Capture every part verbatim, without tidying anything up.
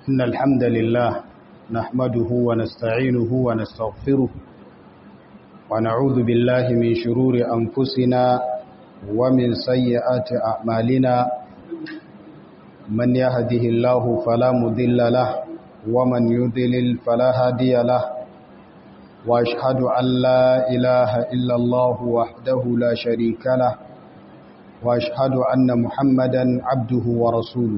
إن الحمد لله نحمده ونستعينه ونستغفره ونعوذ بالله من شرور أنفسنا ومن سيئات أعمالنا من يهده الله فلا مضل له ومن يضلل فلا هادي له وأشهد أن لا إله إلا الله وحده لا شريك له وأشهد أن محمدا عبده ورسوله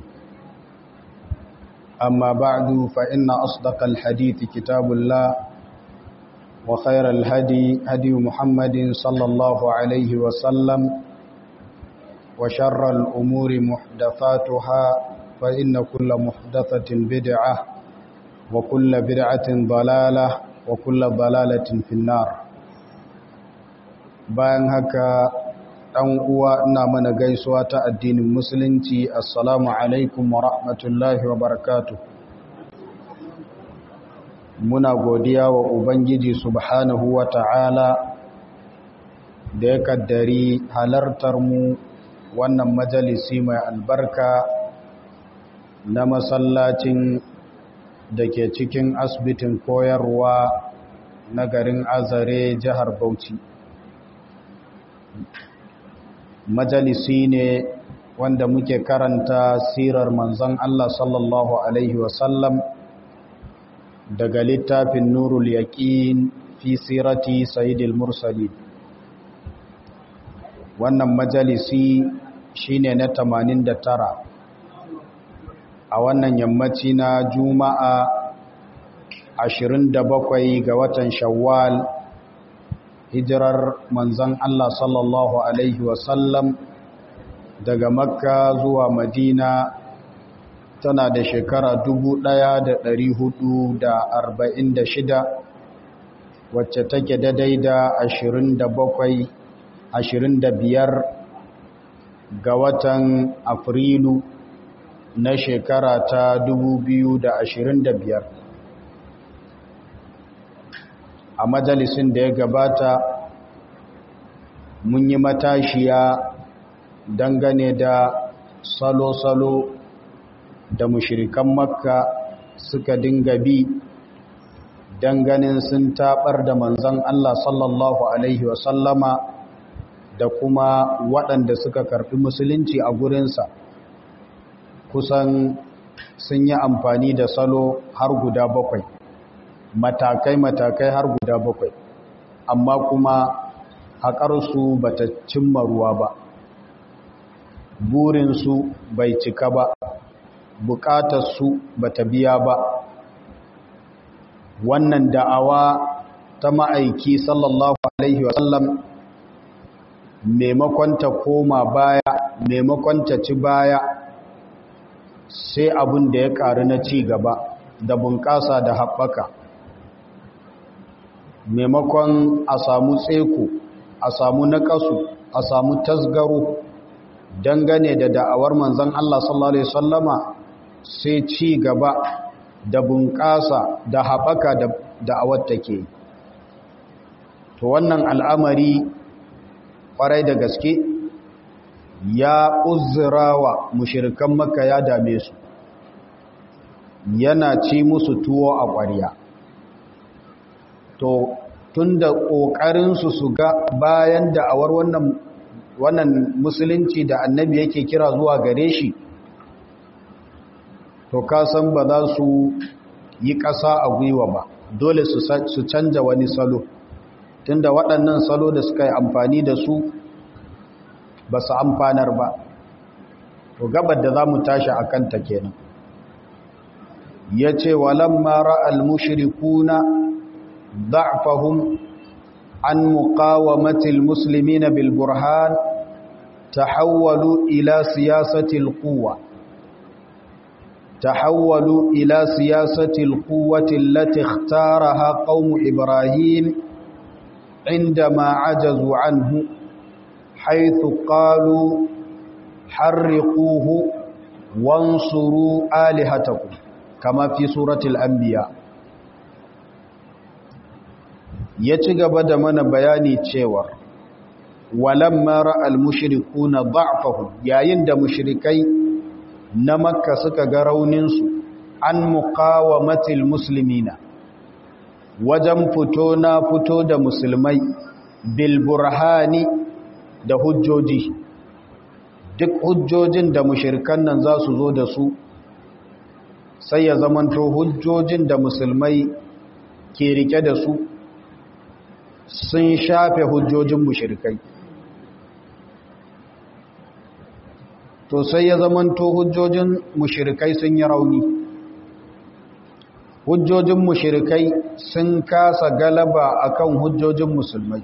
أما بعد فإن أصدق الحديث كتاب الله وخير الهدي هدي محمد صلى الله عليه وسلم وشر الأمور محدثاتها فإن كل محدثة بدعة وكل بدعة ضلالة وكل ضلالة في النار. bayan haka ɗan uwa ina mana gaisuwa ta addinin musulunci, assalamu alaikum wa rahmatullahi wa barakatuh. Muna godiya wa Ubangiji subhanahu wa ta'ala da ya kaddari halartar mu wannan majalisi mai albarka na masallacin da ke cikin asibitin koyarwa na garin Azare, jihar Bauchi. Majalisi ne wanda muke karanta sirar manzon Allah sallallahu Alaihi wasallam daga littafin Nurul Yaqin fi sirati Sayyidil Mursalin. Wannan majalisi shine na tamanin da tara a wannan yammaci na Juma'a ashirin da bakwai ga watan Shawwal, hijirar manzon Allah sallallahu Alaihi wasallam daga Makka zuwa Madina tana da shekara dubu ɗaya da ɗari hudu da arba'in da shida, wacce take daidai da ashirin da bakwai ashirin da biyar ga watan Afrilu na shekara ta dubu biyu da ashirin da biyar. A majalisin da ya gabata mun yi matashiya dangane da salo-salo da mushirikan Makka suka dinga bi danganin sun tabar da manzon Allah sallallahu Alaihi wasallama da kuma waɗanda suka karɓi musulunci a gurinsa. Kusan sun yi amfani da salo har guda bakwai, matakai-matakai har guda bakwai, amma kuma haƙarsu ba ta cimma ruwa ba, burinsu bai cika ba, buƙatarsu ba ta biya ba. Wannan da'awa ta ma'aiki sallallahu Alaihi wasallam maimakon ta koma baya, maimakon ta ci baya, sai abin da ya ƙaru na ci gaba da bunƙasa da haɓaka. Maimakon a samu tseko, a samu naƙasu, a samu tasgaro dangane da da'awar manzon Allah sallallahu Alaihi wasallama, sai ci gaba da bunƙasa da haɓaka da da'awar take. To wannan al'amari ƙwarai da gaske ya uzurawa mushirikan Makka, ya dame su, yana ci musu tuwo a ƙwarya. To tun da ƙoƙarinsu su ga bayan da'awar wannan wannan musulunci da annabi yake kira zuwa gare shi, to kasan ba za su yi ƙasa a gwiwa ba, dole su canja wani salo, tunda waɗannan salo da suka yi amfani da su ba su amfanar ba. To gabar da za mu tashi a kanta kenan. Ya ce, walamma ra'al mushrikuna ضعفهم عن مقاومة المسلمين بالبرهان تحولوا إلى سياسة القوة تحولوا إلى سياسة القوة التي اختارها قوم إبراهيم عندما عجزوا عنه، حيث قالوا حرقوه وانصروا آلهتكم كما في سورة الأنبياء. ya ci gaba da mana bayani cewa walamma ra'al mushrikuna da'fahum, yayin da mushrikai na Makka suka ga rauninsu an muqawamatil muslimina wajen fito na fito da musulmai bil burhani da hujjoji duk hujjojin da mushrikan nan za su zo da su sai ya zamanto hujjojin da musulmai ke rike da su sun shafe hujjojin mushrikai to sai ya zamanto hujjojin mushrikai sun yi rauni hujjojin mushrikai sun kasa galaba akan hujjojin musulmai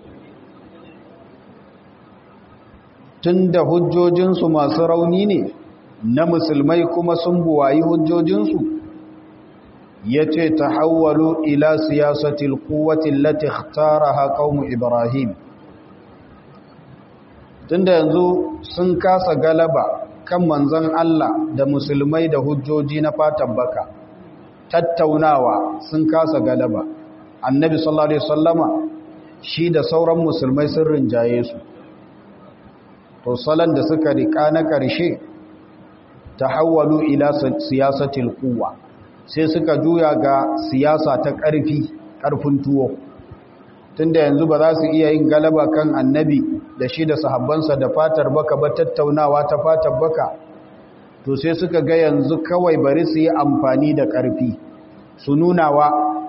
tunda hujjojinsu masu rauni ne na musulmai kuma sun buwayi hujjojinsu ya ce ta hawwalu ila siyasatil kuwatin lati ikhtaraha qaumu ibrahim tunda yanzu sun kasa galaba kan manzon Allah da musulmai da hujjoji na fatan baka tattaunawa sun kasa galaba annabi sallallahu alaihi wasallama shi da sauran musulmai sun rinjaye su to salon da suka rika na ƙarshe tahawwalu ila siyasatil quwwa sai suka juya ga siyasa ta ƙarfi ƙarfin tuwo tunda yanzu ba za su iya yin galaba kan annabi da shi da sahabbansa da fatar baka ba tattaunawa ta fatar baka to sai suka ga yanzu kawai bari su yi amfani da ƙarfi su nuna wa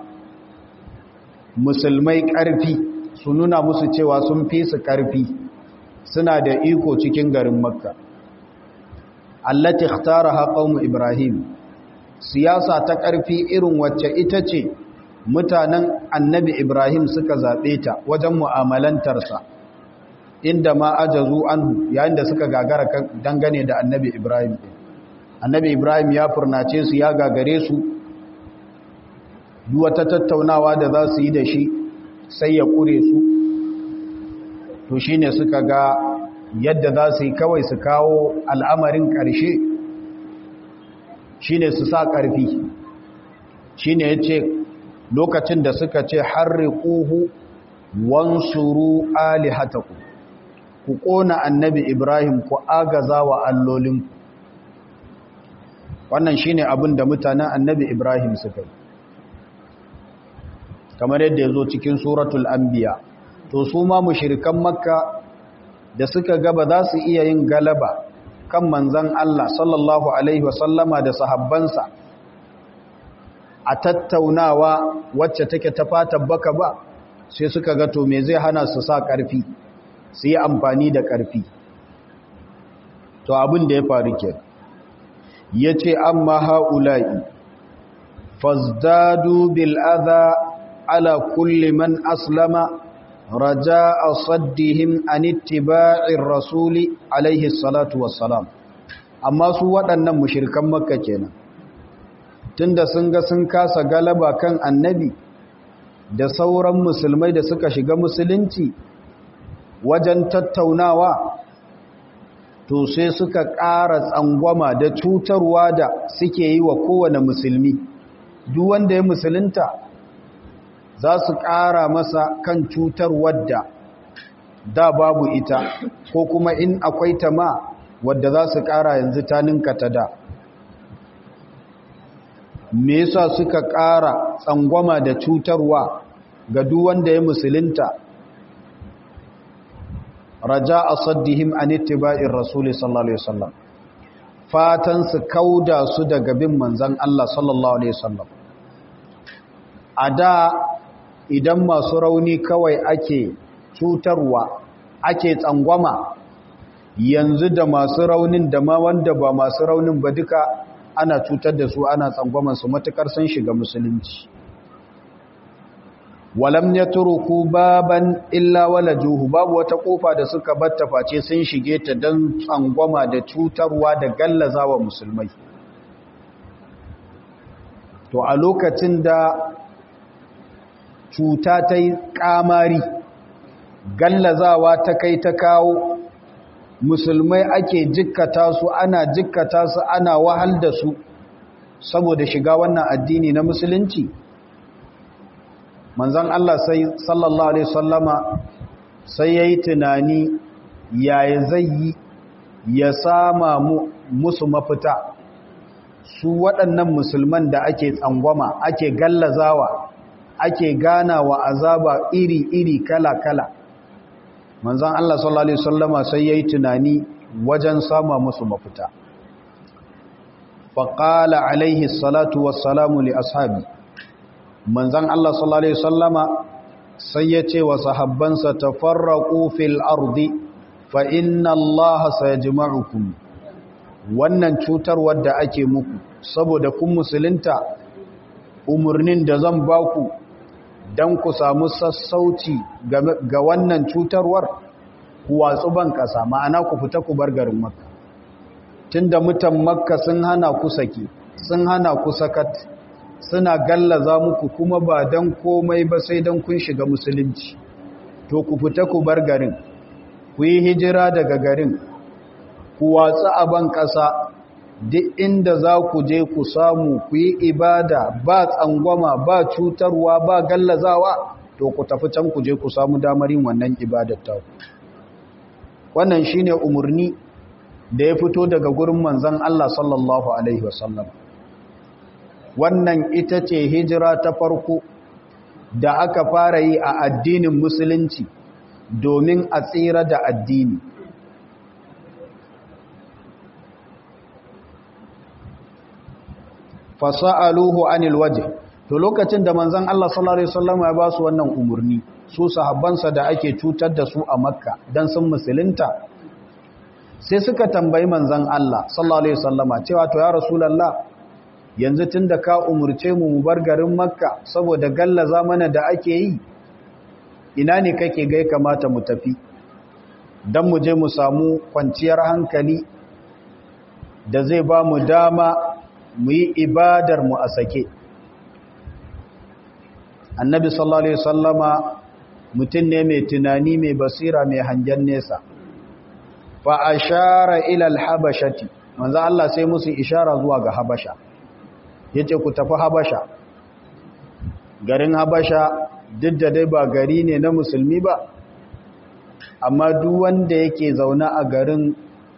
musulmai ƙarfi su nuna musu cewa sun fi su ƙarfi suna da iko cikin garin makka allati ikhtaraha qaumu ibrahim siyasa ta ƙarfi irin wacce ita ce mutanen annabi ibrahim suka zaɓe ta wajen mu'amalantarsa inda ma ajazu anhu yayin da suka gagara dangane da annabi ibrahim annabi ibrahim ya furnace su ya gagare su duk wata tattaunawa da za su yi da shi sai ya kure su to shine suka ga yadda za su yi kawai su kawo al'amarin ƙarshe shine su sa ƙarfi shine ya ce lokacin da suka ce harriquhu wansuru alihatakum ku ƙona annabi ibrahim ku agaza wa allolinku wannan shine abin da mutanen annabi ibrahim suka yi kamar yadda ya zo cikin suratul anbiya to su ma mushrikan makka da suka gaba za su iya yin galaba kan manzan Allah sallallahu alaihi wasallama da sahabbansa a tattaunawa wacce take ta fatan baka ba sai suka ga to me zai hana su sa ƙarfi su yi amfani da ƙarfi to abin da ya faru ke ya ce amma ha'ula'i fazdadu bil adha ala kulli man aslama raja'a saddihim an ittiba'ir rasuli alaihi salatu wassalam amma su waɗannan mushrikan makka kenan tunda sun ga sun kasa galaba kan annabi da sauran musulmai da suka shiga musulunci wajen tattaunawa to sai suka ƙara tsangwama da cutarwa da suke yi wa kowane musulmi duk wanda ya musulunta za su ƙara masa kan cutar wadda da babu ita ko kuma in akwai ta ma wadda za su ƙara yanzu ta ninka ta da me yasa suka ƙara tsangwama da cutarwa ga duk wanda ya musulunta raja asaddihim an ittiba'ir rasul sallallahu alaihi wasallam fatan su kauda su daga bin manzon Allah sallallahu alaihi wasallam ada idan masu rauni kawai ake cutarwa ake tsangwama yanzu da masu raunin da ma wanda ba masu raunin ba duka ana cutar da su ana tsangwaman su matukar sun shiga musulunci walam yatruku baban illa walajuhu babu wata kofa da suka batta face sun shige ta dan tsangwama da cutarwa da gallazawa musulmai to a lokacin da cuta ta yi kamari gallazawa ta kai ta kawo musulmai ake jikkata su ana jikkata su ana wahal da su saboda shiga wannan addini na musulunci manzon Allah sai sallallahu alaihi wasallama sai yayi tunani yaya zai yi ya sama musu mafita su waɗannan musulman da ake tsangwama ake gallazawa ake ganawa azaba iri-iri kala-kala manzon Allah sallallahu alaihi wasallama sai yayi tunani wajen sama musu mafita faqala alaihi salatu wassalamu li ashabi manzon Allah sallallahu alaihi wasallama sai ya ce wa sahabbansa tafarraqu fil ardi fa inna Allah sayajma'ukum wannan cutar wadda ake muku saboda kun musulunta umurnin da zan baku dan ku samu sassauci ga wannan cutarwar ku watsu ban kasa ma'ana ku fita ku bar garin Makka tunda mutan Makka sun hana ku saki sun hana ku sakat suna gallaza muku kuma ba dan komai ba sai dan kun shiga musulunci to ku fita ku bar garin ku yi hijira daga garin ku watsa a ban ƙasa duk inda za ku je ku samu ku yi ibada ba tsangwama ba cutarwa ba gallazawa to ku tafi can ku je ku samu damar yin wannan ibadar ta wannan shine umurni da ya fito daga gurin manzon Allah sallallahu alaihi wasallam wannan ita ce hijira ta farko da aka fara yi a addinin musulunci domin a tsira da addini fasa'aluhu anil wajh to lokacin da manzon Allah sallallahu alaihi wasallam ya ba su wannan umurni su sahabbansa da ake cutar da su a Makka dan sun musulunta sai suka tambayi manzon Allah sallallahu alaihi wasallama cewa to ya rasulullah yanzu tunda ka umurce mu mu bar garin Makka saboda gallaza mana da ake yi ina ne kake ga kamata mu tafi dan mu je mu samu kwanciyar hankali da zai ba mu dama mu yi ibadar mu a sake annabi sallallahu alaihi wasallama mutum ne mai tunani mai basira mai hangen nesa fa ashara ila al-habashati manzo Allah sai musu ishara zuwa ga habasha yace ku tafi habasha garin habasha duk da dai ba gari ne na musulmi ba amma duk wanda yake zauna a garin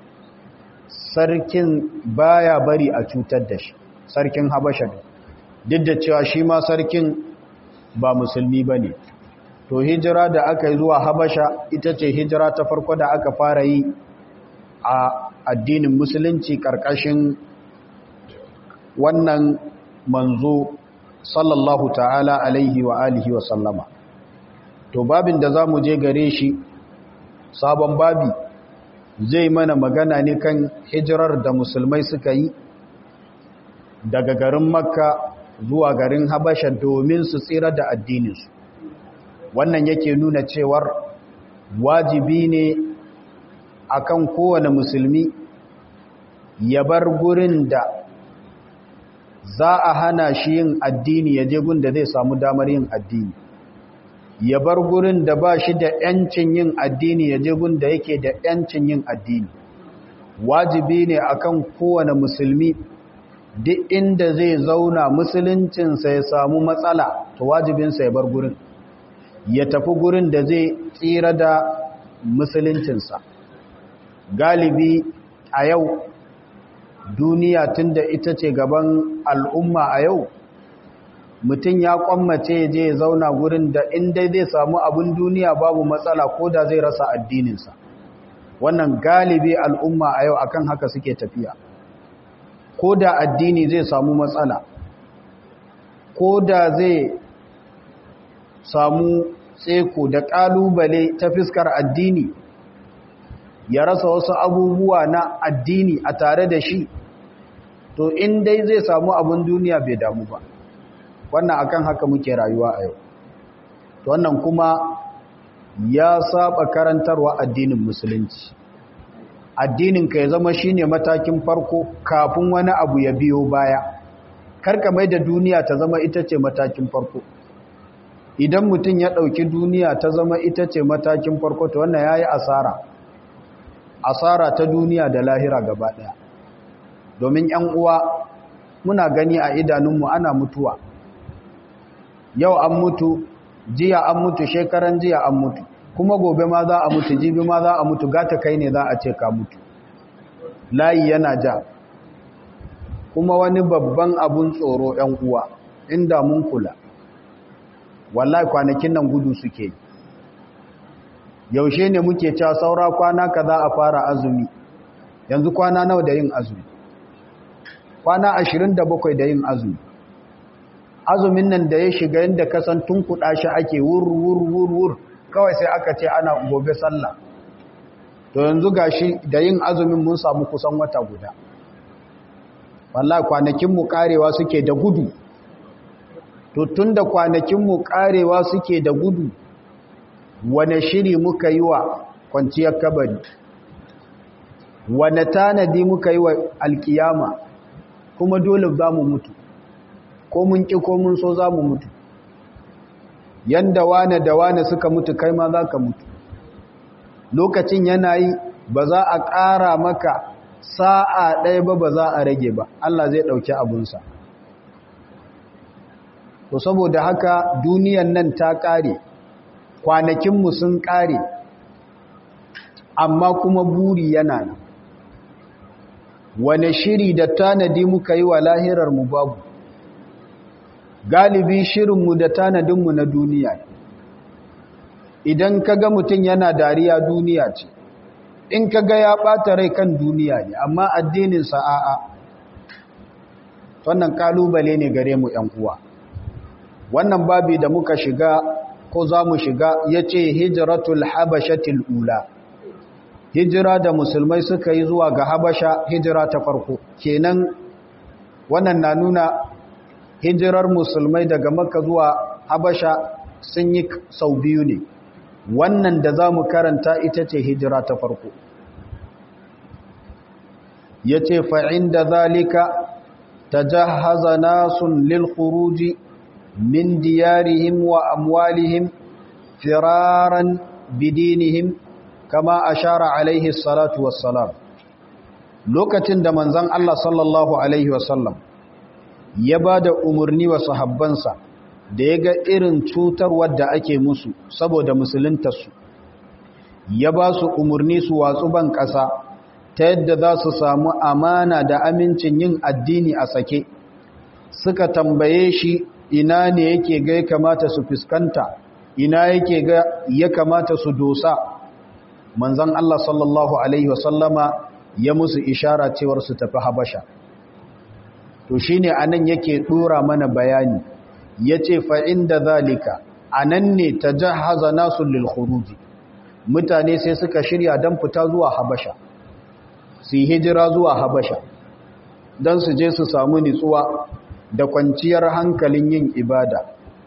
sarkin baya bari a cutar da shi sarkin habasha duk da cewa shi ma sarkin ba musulmi ba ne to hijira da aka yi zuwa habasha ita ce hijira ta farko da aka fara yi a addinin musulunci ƙarƙashin wannan manzo sallallahu ta'ala alaihi wa alihi wa sallama to babin da za mu je gare shi sabon babi zai mana magana ne kan hijirar da musulmai suka yi daga garin makka zuwa garin habasha domin su tsira da addininsu wannan yake nuna cewar wajibi ne akan kowane musulmi ya bar gurin da za a hana shi yin addini ya je gun da zai samu damar yin addini ya bar gurin da ba shi da ‘yancin yin addini ya je gun da yake da ‘yancin yin addini wajibi ne akan kowane musulmi duk inda zai zauna musuluncinsa ya samu matsala to wajibinsa ya bar gurin ya tafi gurin da zai tsira da musuluncinsa galibi a yau duniya tunda ita ce gaban al'umma a yau mutum ya kwammace je ya zauna gurin da inda zai samu abin duniya babu matsala ko da zai rasa addininsa wannan galibi al'umma a yau akan haka suke tafiya ko da addini zai samu matsala ko da zai samu tseko da ƙalubale ta fiskar addini ya rasa wasu abubuwa na addini a tare da shi to in dai zai samu abin duniya bai damu ba wannan akan haka muke rayuwa a yau to wannan kuma ya saba karantarwa addinin musulunci addinin ka ya zama shine matakin farko kafin wani abu ya biyo baya karka mai da duniya ta zama ita ce matakin farko idan mutum ya dauki duniya ta zama ita ce matakin farko to wannan yayi asara asara ta duniya da lahira gaba daya domin yan uwa muna gani a idanunmu ana mutuwa yau an mutu jiya an mutu shekaran jiya an mutu kuma gobe ma za a mutu jibi ma za a mutu gata kai ne za a ce ka mutu layi yana ja kuma wani babban abun tsoro ‘yan uwa inda mun kula wallahi kwanakin nan gudu suke yaushe ne muke cewa saura kwana kaza a fara azumi yanzu kwana nawa da yin azumi kwana ashirin da bakwai da yin azumi azumin nan da ya shiga yadda kasan tun kuɗa shi ake wur wur wur wur kawai sai aka ce ana gobe sallah to yanzu gashi da yin azumin mun samu kusan wata guda wallahi kwanakin mu karewa suke da gudu to tunda kwanakin mu karewa suke da gudu wane shiri muka yi wa kwanciyar kabari wane tanadi muka yi wa alkiyama kuma dole za mu mutu ko mun ƙi ko mun so za mu mutu yanda wane da wane suka mutu kai ma za ka mutu lokacin yana yi ba za a ƙara maka sa'a ɗaya ba ba za a rage ba Allah zai ɗauki abunsa to saboda haka duniyan nan ta ƙare kwanakinmu sun ƙare amma kuma buri yana nan wane shiri da tanadi muka yi wa lahirarmu babu galibi shirinmu da tanadinmu na duniya idan ka ga mutum yana dariya duniya ce in ka ga ya ɓata rai kan duniya ne amma addininsa a'a wannan kalubale ne gare mu ‘yan uwa wannan babi da muka shiga ko za mu shiga ya ce hijiratul habashatil ula hijira da musulmai suka yi zuwa ga habasha hijira ta farko kenan wannan na nuna hijirar musulmai daga makka zuwa habasha sun yi sau biyu ne wannan da za mu karanta ita ce hijira ta farko ya ce fa'in da zalika ta jahaza nasun lil khuruji min diyarihim wa amwalihim firaran bidinihim kama ashara alaihi salatu wassalam lokacin da manzan Allah sallallahu alaihi wasallam ya ba da umarni wa sahabbansa da ya ga irin cutarwar da ake musu saboda musuluntarsu ya ba su umarni su watsu ban ƙasa ta yadda za su samu amana da amincin yin addini a sake suka tambaye shi ina ne yake ga ya kamata su fuskanta ina yake ga ya kamata su dosa manzon Allah sallallahu alaihi wasallama ya musu ishara cewar su tafi Habasha to shine anan yake dora mana bayani yace fa inda zalika anan ne tajahaza nasu lil khuruj mutane sai suka shirya dan fita zuwa Habasha su hijira zuwa Habasha dan su je su samu nitsuwa da kwanciyar hankalin yin ibada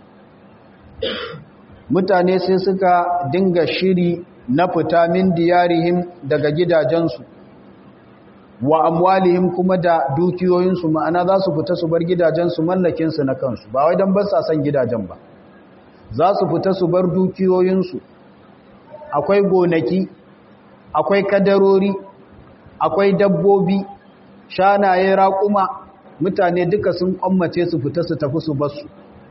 mutane sai suka dinga shiri na fita min diyarihim daga gidajensu wa amwalihim kuma da dukiyoyinsu ma'ana za su fita su bar gidajensu mallakinsu na kansu ba wai don ba sa son gidajen ba za su fita su bar dukiyoyinsu akwai gonaki akwai kadarori akwai dabbobi shanaye raƙuma mutane duka sun kwammace su fita su tafi su basu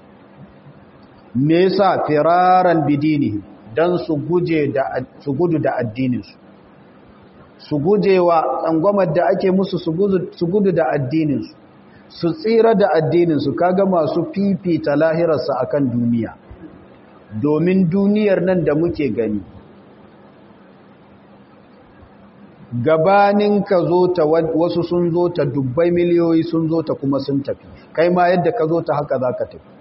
me yasa firaran bidini dan su guje da su gudu da addininsu su gujewa tsangwamar da ake musu su gudu da addininsu su tsira da addininsu kaga masu fifita lahirarsa akan duniya domin duniyar nan da muke gani gabanin ka zo ta wasu sun zo ta dubbai miliyoyi sun zo ta kuma sun tafi kai ma yadda ka zo ta haka za ka tafi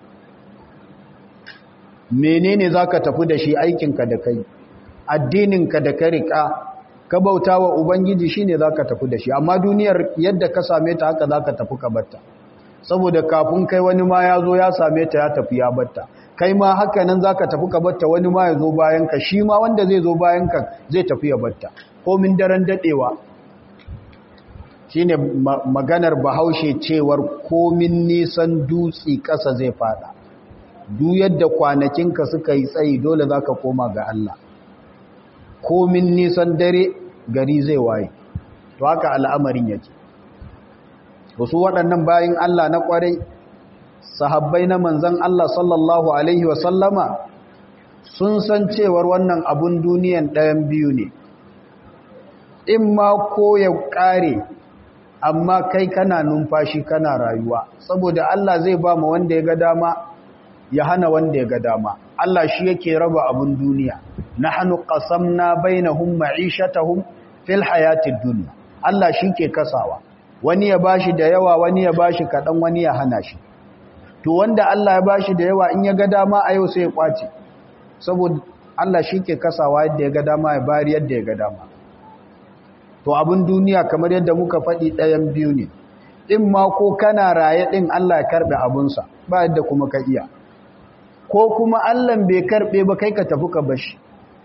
menene za ka tafi da shi aikinka da kai addininka da ka riƙa ka bauta wa ubangiji shi ne za ka tafi da shi amma duniyar yadda ka same ta haka za ka tafi ka batta saboda kafin kai wani ma ya zo ya same ta ya tafi ya batta kai ma haka nan za ka tafi ka batta wani ma ya zo bayanka shi ma wanda zai zo bayanka zai tafi ya batta komin daren daɗewa shi ne maganar bahaushe cewar komin nisan dutse ƙasa zai fada duk yadda kwanakinka suka yi tsayi dole za ka koma ga Allah komin nisan dare gari zai waye to haka al'amarin yake wasu waɗannan bayin Allah na ƙwarai sahabbai na manzan Allah sallallahu alaihi wasallama sun san cewar wannan abun duniyan ɗayan biyu ne in ma ko ya ƙare amma kai kana numfashi kana rayuwa saboda Allah zai ba mu wanda ya ga dama ya hana wanda ya ga dama. Allah shi yake raba abun duniya. Nahnu qasamna bainahum ma'ishatahum fil hayatid dunya. Allah shi ke kasawa. Wani ya bashi da yawa, wani ya bashi kadan, wani ya hana shi. To wanda Allah ya bashi da yawa in ya ga dama a yau sai ya kwace. Saboda Allah shi ke kasawa yadda ya ga dama ya bari yadda ya ga dama. To abun duniya kamar yadda muka faɗi ɗayan biyu ne. In ma ko kana raye din Allah ya karbe abunsa, ba yadda kuma ka iya. Ko kuma Allah bai karbe ba kai ka tafi ka bashi.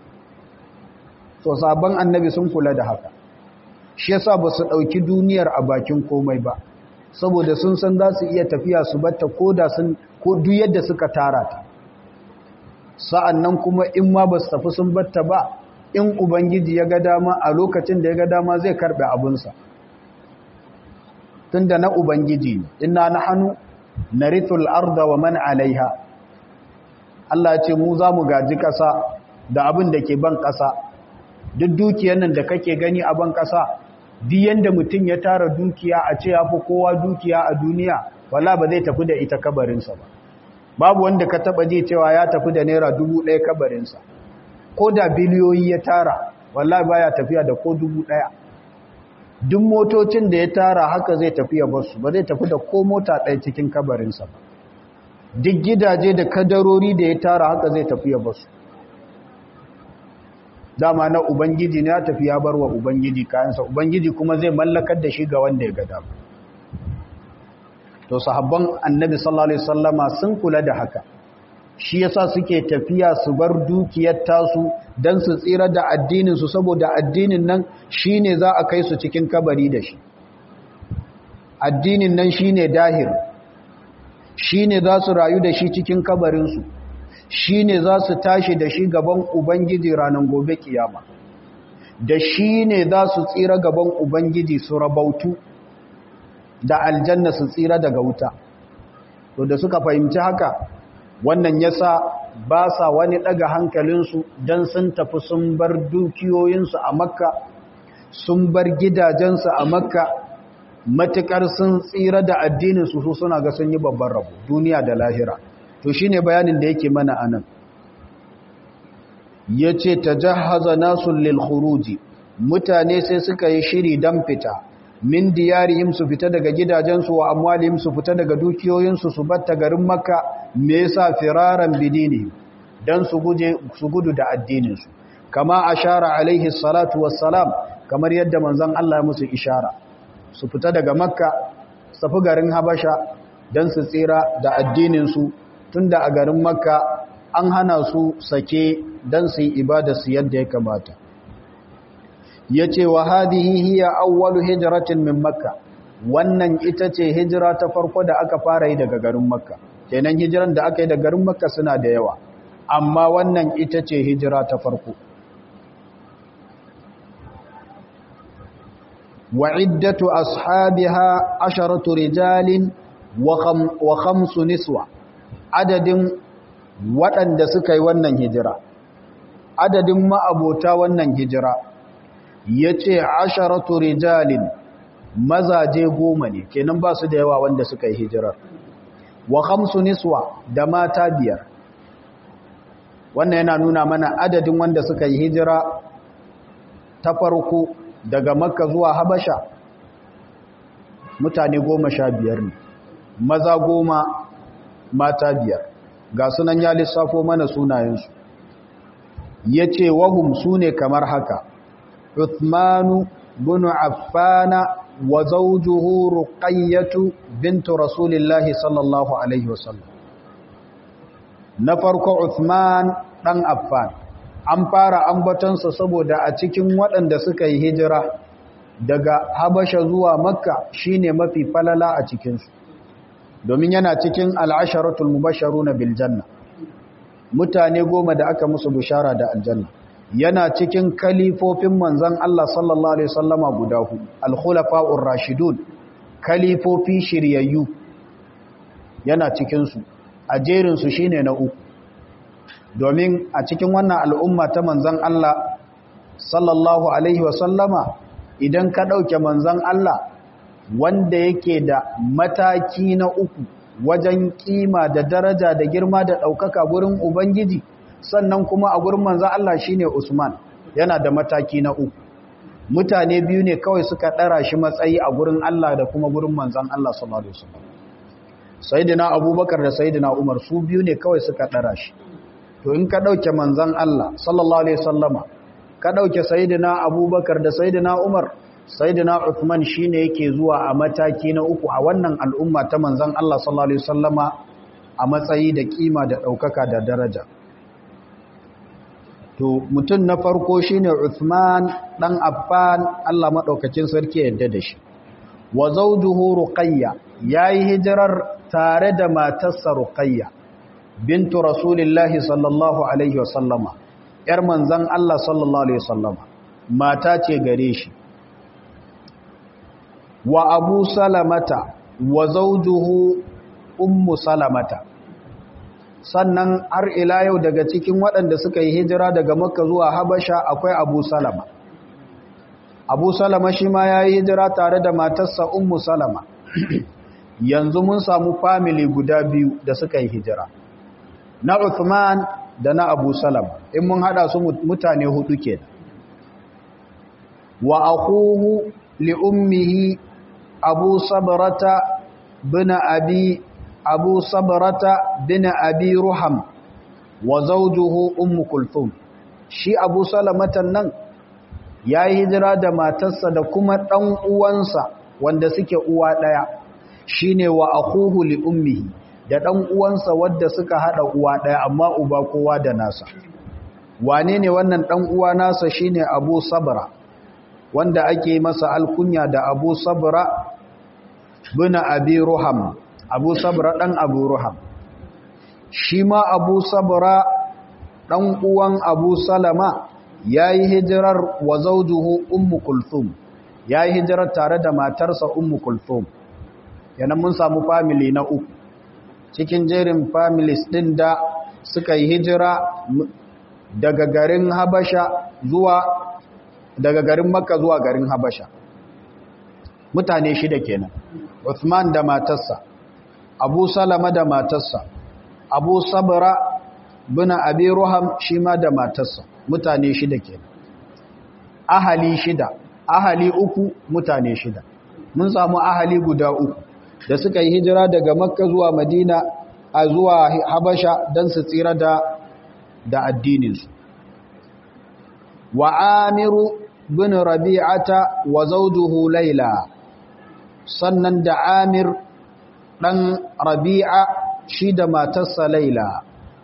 To sabon annabi sun kula da haka. Shi yasa ba su dauki duniyar a bakin komai ba. Saboda sun san za su iya tafiya su batta ko da sun ko duk yadda suka tara ta. Sa'annan kuma in ma ba su tafi sun batta ba, in ubangiji ya ga dama a lokacin da ya ga dama zai karbe abunsa. Tunda na ubangiji ne. Inna nahnu narithul arda wa man alaiha. Allah ce mu za mu gaji ƙasa da abin da ke ban ƙasa. Duk dukiyar nan da kake gani a ban ƙasa, duk yanda mutum ya tara dukiya a ce ya fi kowa dukiya a duniya, wala ba zai tafi da ita kabarinsa ba. Babu wanda ka taɓa ji cewa ya tafi da naira dubu ɗaya kabarinsa. Ko da biliyoyi ya tara, wala ba ya tafiya da ko dubu ɗaya. Duk motocin da ya tara haka zai tafiya basu, ba zai tafi da ko mota ɗaya cikin kabarinsa ba. Duk gidaje da kadarori da ya tara haka zai tafi ya basu. Dama na Ubangiji ne ya tafi ya bar wa Ubangiji kayansa, Ubangiji kuma zai mallakar da shi ga wanda ya ga dama. To sahabban Annabi sallallahu alaihi wasallama sun kula da haka. Shi yasa suke tafiya su bar dukiyar tasu dan su tsira da addinin su, saboda addinin nan shine za a kai su cikin kabari da shi. Addinin nan shine dahir. Shi ne za su rayu da shi cikin kabarinsu, shi ne za su tashi da shi gaban Ubangiji ranar gobe kiyama, da shi ne za su tsira gaban Ubangiji su rabautu da aljanna su tsira daga wuta. To da suka fahimci haka, wannan yasa ba sa wani daga hankalinsu don sun tafi sun bar dukiyoyinsu a Makka, sun bar gidajensu a Makka, matuƙar sun tsira da addinin su suna ga sun yi babban rabo duniya da lahira. To shine bayanin da yake mana anan. Yace tajahhaza nasul lil khuruji, mutane sai suka yi shiri dan fita, min diyarihim su fita daga gidajensu wa amwalihim su fita daga dukiyoyinsu su batta garin Makka. Me yasa? Firaran bidini, dan su guje su gudu da addinin su. Kama ashara alaihi salatu wassalam, kamar yadda manzon Allah ya musu ishara. Su fita daga Makka, su tafi garin Habasha don su tsira da addininsu, tunda a garin Makka an hana su sake don su yi ibadarsu yadda ya kamata. Ya ce wa hadihi hiya awwalu hijratin min Makka, wannan ita ce hijira ta farko da aka fara yi daga garin Makka. Kenan hijiran da aka yi daga garin Makka suna da yawa, amma wannan ita ce hijira ta farko. وعدة أصحابها عشرة رجال وخم وخمس نسوة. عدد waɗanda suka yi wannan hijira, adadin ma'abota wannan hijira ya ce asharatu rijalin, mazaje goma ne, kenan ba su da yawa wanda suka yi hijirar, wa khamsu niswa, da mata biyar. Wannan yana nuna mana adadin wanda suka yi hijira ta farko daga Makka zuwa Habasha mutane goma sha biyar ne, maza goma mata biyar. Ga sunan ya lissafo mana sunayensu. Ya ce wahum su ne kamar haka: Uthmanu bin Affana wa zawjuhu Ruqayyatu bintu Rasulillahi sallallahu alaihi wasallam. Na farko Uthman dan Affan, an fara ambatonsa saboda a cikin waɗanda suka yi hijira daga Habasha zuwa Makka shine mafi falala a cikinsu, domin yana cikin al'asharatul mubasharuna bil janna, mutane goma da aka musu bishara da aljanna. Yana cikin kalifofin manzon Allah sallallahu alaihi wasallama guda hudu, al-khulafa'ur rashidun, kalifofi shiryayyu, yana cikinsu. A jerinsu shine na uku, domin a cikin wannan al'umma ta manzan Allah sallallahu alaihi wasallama, idan ka ɗauke manzan Allah wanda yake da mataki na uku wajen kima da daraja da girma da ɗaukaka gurin Ubangiji, sannan kuma a gurin manzan Allah shine Usman, yana da mataki na uku. Mutane biyu ne kawai suka ɗara shi matsayi a gurin Allah da kuma gurin manzan Allah sallallahu alaihi wasallam. Sayyidina Abubakar da Sayyidina Umar su biyu ne kawai suka ɗara shi. To in ka ɗauke manzan Allah sallallahu alaihi wasallama, ka ɗauke Sayyidina Abubakar da Sayyidina Umar, Sayyidina Uthman shine yake zuwa a mataki na uku a wannan al'umma ta manzan Allah sallallahu alaihi wasallama a matsayi da kima da ɗaukaka da daraja. To mutum na farko shine Uthman dan Affan, Allah madaukakin sarki yadda da shi. Wa zawjuhu Ruqayya, yayi hijirar tare da matarsa Ruqayya bintu Rasulillahi sallallahu alaihi wasallama, yar manzon Allah sallallahu alaihi wasallama, mata ce gare shi. Wa Abu Salamata wa zawjuhu Ummu Salamata, sannan har ila yau daga cikin waɗanda suka yi hijira daga Makka zuwa Habasha akwai Abu Salama. Abu Salama shi ma ya yi hijira tare da matarsa Ummu Salama. Yanzu mun samu family guda biyu da suka yi hijira, na Uthman da na Abu Salama, in mun hada su mutane hudu ke. Wa akhuhu li ummihi Abu Sabrata bin Abi Abu Sabrata bin Abi Ruham wa zawjuhu Ummu Kulthum. Shi Abu Salamatan nan yayi hijira da matarsa da kuma dan uwansa wanda suke uwa daya, shine wa akhuhu li ummihi, da dan uwansa wanda suka hada uwa daya amma uba kowa da nasa. Wane ne wannan dan uwa nasa? Shine Abu Sabra, wanda ake masa alkunya da Abu Sabra bin Abi Ruham. Abu Sabra ɗan Abu Ruham. Shi ma Abu Sabra ɗan uwan Abu Salama ya yi hijirar wa zaujuhu Ummu Kulthum, ya yi hijirar tare da matarsa Ummu Kulthum. Yana mun samu family na uku cikin jerin families ɗin da suka yi hijira daga garin Habasha zuwa daga garin Makka zuwa garin Habasha. Mutane shida kenan. Uthman da matarsa, Abu Salama da matarsa, Abu Sabra bin Abi Ruham shi ma da matarsa, mutane shida kenan. Ahali shida, ahali uku, mutane shida. Mun samu ahali guda uku da suka yi hijira daga Makka zuwa Madina a zuwa Habasha don su tsira da da addininsu. Wa Amiru bin Rabi'ata wa zawjuhu Layla, sannan da Amir ɗan Rabi'a shi da matarsa Laila.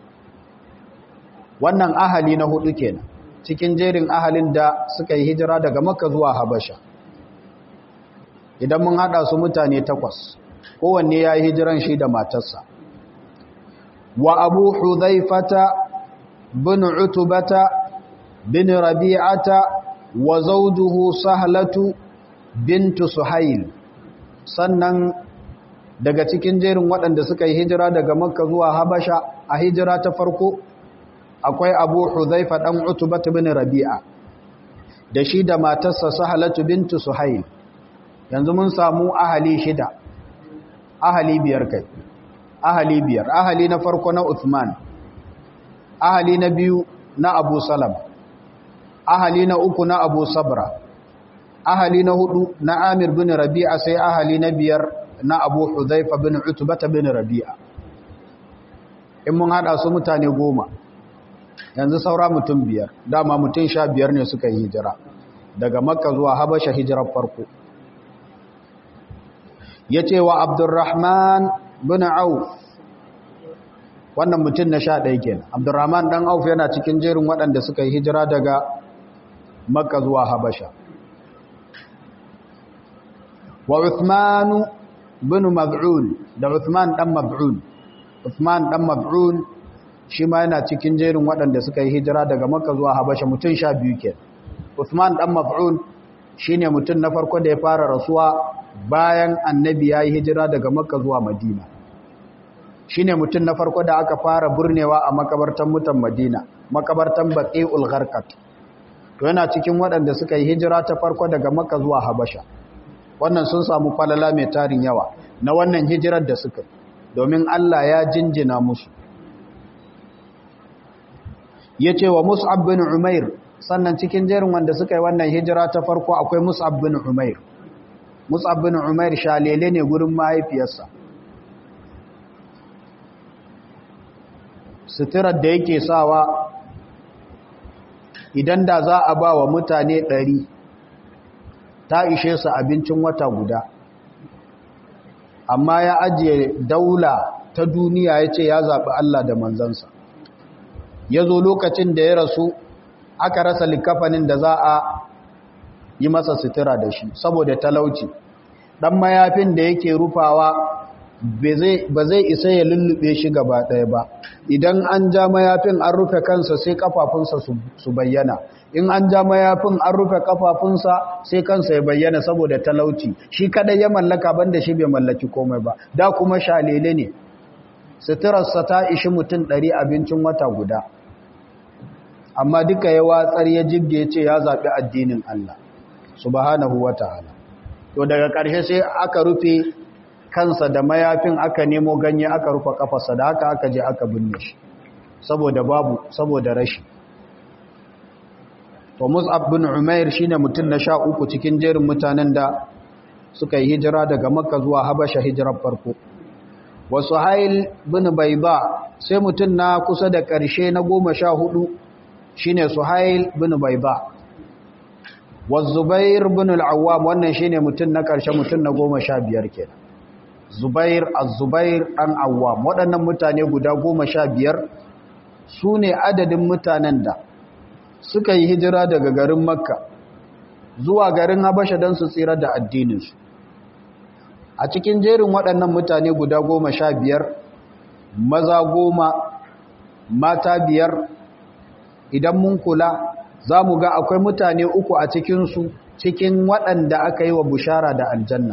Wannan ahali na hudu kenan cikin jerin ahalin da suka yi hijira daga Makka zuwa Habasha. Idan mun hada su mutane takwas, kowanne ya yi hijiran shi da matarsa. Wa Abu Hudhaifata bin Utubata bin Rabi'ata wa zawjuhu Sahlatu bintu Suhail, sannan daga cikin jerin waɗanda suka yi hijira daga Makka zuwa Habasha a hijira ta farko akwai Abu Hudhaifa ɗan Utbah bin Rabi'a da shi da matarsa Sahlatu bintu Suhail. Yanzu mun samu ahali shida, ahali biyar kai, ahali biyar. Ahali na farko na Uthman, ahali na biyu na Abu Salam, ahali na uku na Abu Sabra, ahali na hudu na Amir bin Rabi'a, sai ahali na biyar na Abu Hudhaifa bin Utbah bin Rabi'a. In mun hada su mutane goma, yanzu saura mutum biyar. Dama mutum sha biyar ne suka yi hijira daga Makka zuwa Habasha, hijirar farko. Yace wa Abdurrahman bin Auf, wannan mutum na sha ɗaya kenan. Abdurrahman dan Auf yana cikin jerin waɗanda suka yi hijira daga Makka zuwa Habasha. Wa Uthman bin Mab'un, da Uthman dan Mab'un. Uthman dan Mab'un shi ma yana cikin jerin waɗanda suka yi hijira daga Makka zuwa Habasha, mutum sha biyu ke. Uthman dan Mab'un shine mutum na farko da ya fara rasuwa bayan Annabi ya yi hijira daga Makka zuwa Madina. Shine mutum na farko da aka fara burnewa a makabartan mutan Madina, makabartan Baqi'ul Gharqat. To yana cikin waɗanda suka yi hijira ta farko daga Makka zuwa Habasha. wannan sun samu falala mai tarin yawa na wannan hijirar da suka domin Allah ya jinjina musu. Ya ce wa Mus'ab bin Umair, sannan cikin jerin wanda suka yi wannan hijira ta farko akwai Mus'ab bin Umair. Mus'ab bin Umair shalele ne gurin mahaifiyarsa. Suturar da yake sawa idan da za a ba wa mutane ɗari ta ishe su abincin wata guda. Amma ya ajiye daula ta duniya ya ce ya zaɓi Allah da manzansa. Ya zo lokacin da ya rasu aka rasa likafanin da za a yi masa sutura da shi saboda talauci. Ɗan mayafin da yake rufawa ba zai isa ya lullube shi gaba ɗaya ba. Idan an ja mayafin an rufe kansa sai kafafunsa su bayyana. In an ja mayafin an rufe kafafunsa sai kansa ya bayyana saboda talauci. Shi kadai ya mallaka banda shi bai mallaki komai ba. Da kuma shalele ne. Suturarsa ta ishi mutum ɗari abincin wata guda. Amma duka ya watsar ya jibge ya ce ya zaɓi addinin Allah subhanahu wa ta'ala. To daga ƙarshe sai aka rufe kansa da mayafin, aka nemo ganye aka rufe kafarsa, da haka aka je aka binne shi saboda babu saboda rashi. To Mus'ab bin Umair shine mutum na sha uku cikin jerin mutanen da suka yi hijira daga Makka zuwa Habasha hijirar farko. Wa Suhail bin Bayda sai mutum na kusa da ƙarshe na goma sha hudu shine Suhail bin Bayda. Wa Zubair bin al-Awwam wannan shine mutum na ƙarshe, mutum na goma sha biyar kenan. Zubair az-Zubair dan Awwam. Waɗannan mutane guda goma sha biyar su ne adadin mutanen da suka yi hijira daga garin Makka zuwa garin Habasha don su tsira da addininsu. A cikin jerin waɗannan mutane guda goma sha biyar, maza goma, mata biyar, idan mun kula za mu ga akwai mutane uku a cikinsu cikin waɗanda aka yi wa bushara da aljanna.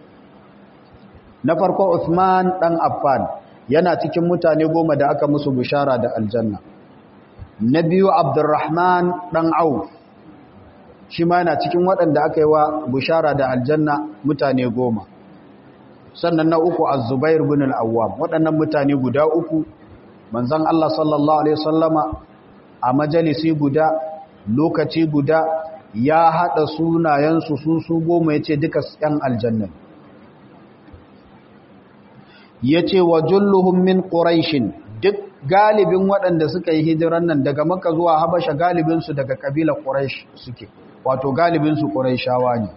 Na farko Uthman ɗan Affan yana cikin mutane goma da aka musu bushara da aljanna. Na biyu Abdurrahman ɗan Auf shi ma yana cikin waɗanda aka yi wa bushara da aljanna mutane goma. Sannan na uku Az-Zubair bin al-Awwam. Waɗannan mutane guda uku manzon Allah sallallahu alaihi wasallama a majalisi guda lokaci guda ya hada sunayensu su su goma yace duka yan aljanna. Yace wa julluhum min quraishin, duk galibin waɗanda suka yi hijiran nan daga Makka zuwa Habasha galibin su daga kabilar Quraish suke, wato galibin su Quraishawa ne.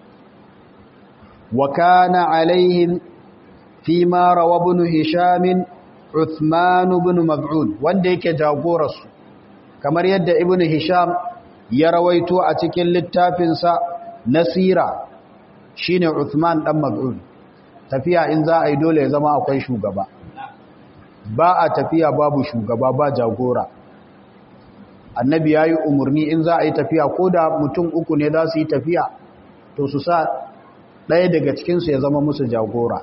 Wa kana alaihim fi ma rawa ibn Hisham Uthman ibn Maz'un, wanda yake jagorarsu kamar yadda Ibn Hisham ya rawaito a cikin littafinsa Nasira shine Uthman dan Maz'un. Tafiya in za a yi dole ya zama akwai shugaba, ba a tafiya babu shugaba ba jagora. Annabi ya yi umarni in za a yi tafiya ko da mutum uku ne za su yi tafiya to su sa ɗaya daga cikinsu ya zama musu jagora.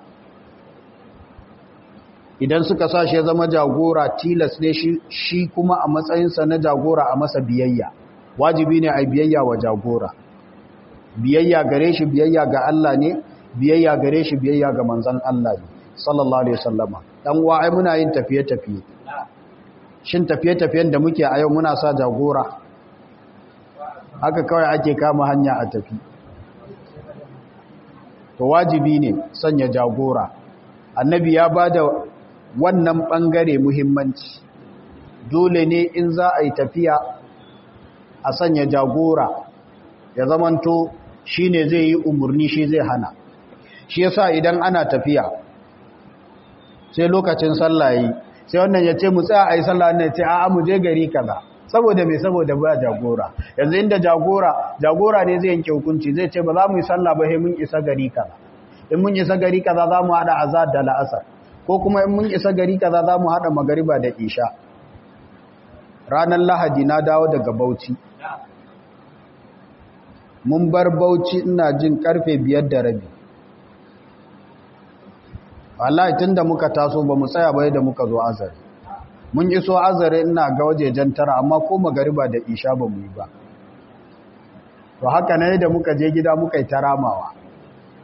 Idan suka sa shi ya zama jagora tilas ne shi, shi kuma a matsayinsa na jagora a masa biyayya. Wajibi ne a biyayya wa jagora. Biyayya gare shi biyayya ga Allah ne, biyayya gare shi biyayya ga manzon Allah ne sallallahu alaihi wasallama. Dan uwa ai muna yin tafiye-tafiye. Shin tafiye-tafiyen da muke a yau muna sa jagora? Haka kawai ake kama hanya a tafi. To wajibi ne sanya jagora. Annabi ya bada wannan bangare muhimmanci. Dole ne in za a yi tafiya a sanya jagora ya zamanto shine zai yi umurni shi zai hana. Shi yasa idan ana tafiya sai lokacin sallah yi sai wannan ya ce mu tsaya ayi sallah ne ce a'a mu je gari kaza. Saboda me? Saboda ba jagora. Yanzu inda jagora jagora ne zai yanke hukunci, zai ce ba za mu yi sallah ba sai mun isa gari kaza. In mun isa gari kaza za mu hada azhar da la'asar, ko kuma in mun isa gari kaza za mu hada magariba da isha. Ranar Lahadi na dawo daga Bauchi. Mun bar Bauchi ina jin karfe biyar da rabi. Wallahi tunda muka taso ba mu tsaya ba da muka zo Azare. Mun iso Azare ina ga wajejen tara amma ko magariba da isha ba mu yi ba. To haka ne da muka je gida muka yi taramawa.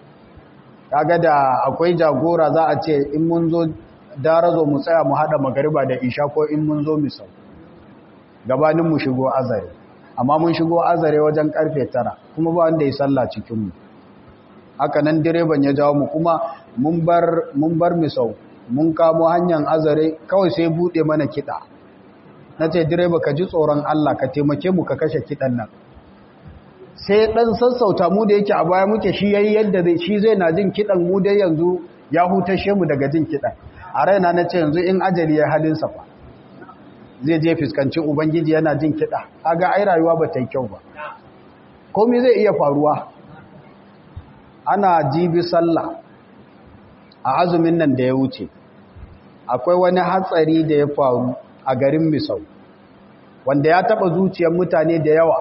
kaga da akwai jagora za a ce in mun zo darazo mu tsaya mu hada magariba da isha ko in mun zo misau gabanin mu shigo azare amma mun shigo azare wajen karfe tara kuma ba wanda ya salla cikin mu haka nan direban ya jawo mu kuma mun bar mun bar misau mun kamo hanyar azare kawai sai bude mana kida nace direba ka ji tsoron Allah ka taimake mu ka kashe kidan nan sai dan sassauta mu da yake a baya muke shi yayi yadda zai shi zai na jin kidan mu dai yanzu ya hutashe mu daga jin kidan a raina nace yanzu in ajali ya halin sa fa zai je fuskanci ubangiji yana jin kida kaga ai rayuwa ba ta yi kyau ba komai zai iya faruwa ana jibi sallah a azumin nan da ya wuce akwai wani hatsari da ya faru a garin Misau wanda ya taba zuciyar mutane da yawa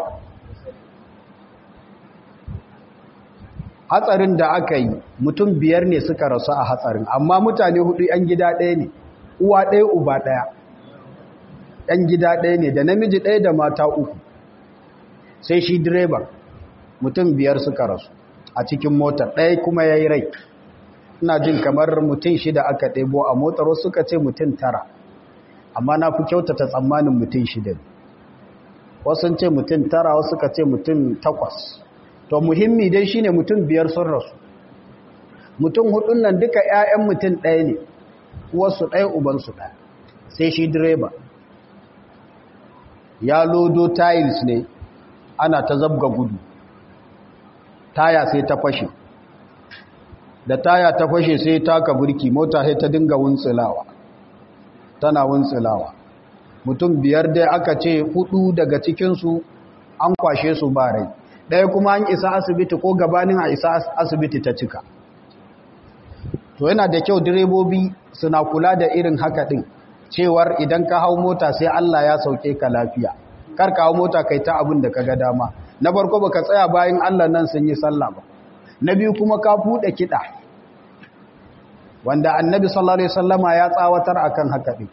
hatsarin da aka yi mutum biyar ne suka rasu a hatsarin amma mutane hudu yan gida ɗaya ne uwa ɗaya uba ɗaya yan gida ɗaya ne da namiji ɗaya da mata uku sai shi direban mutum biyar suka rasu a cikin motar ɗaya kuma ya yi rai ina jin kamar mutum shida aka ɗebo a motar wasu suka ce mutum tara amma na fi kyautata tsammanin mutum shida ne wasu ce mutum tara wasu suka ce mutum takwas to muhimmi dai shine mutum biyar sun rasu mutum hudun nan duka 'ya'yan mutum ɗaya ne wasu ɗaya ubansu ɗaya sai shi direba ya lodo tiles ne ana ta zabga gudu taya sai ta fashe da taya ta fashe sai taka burki mota sai ta dinga wuntsilawa tana wuntsilawa mutum biyar dai aka ce hudu daga cikinsu an kwashe su ba rai ɗaya kuma an isa asibiti ko gabanin a isa asibiti ta cika to yana da kyau direbobi suna kula da irin haka ɗin cewar idan ka hau mota sai Allah ya sauke ka lafiya kar ka hau mota kai ta abin da ka ga dama na farko baka tsaya bayan Allah nan sun yi sallah ba na biyu kuma ka fude kida wanda annabi sallallahu alaihi wasallama ya tsawatar akan haka din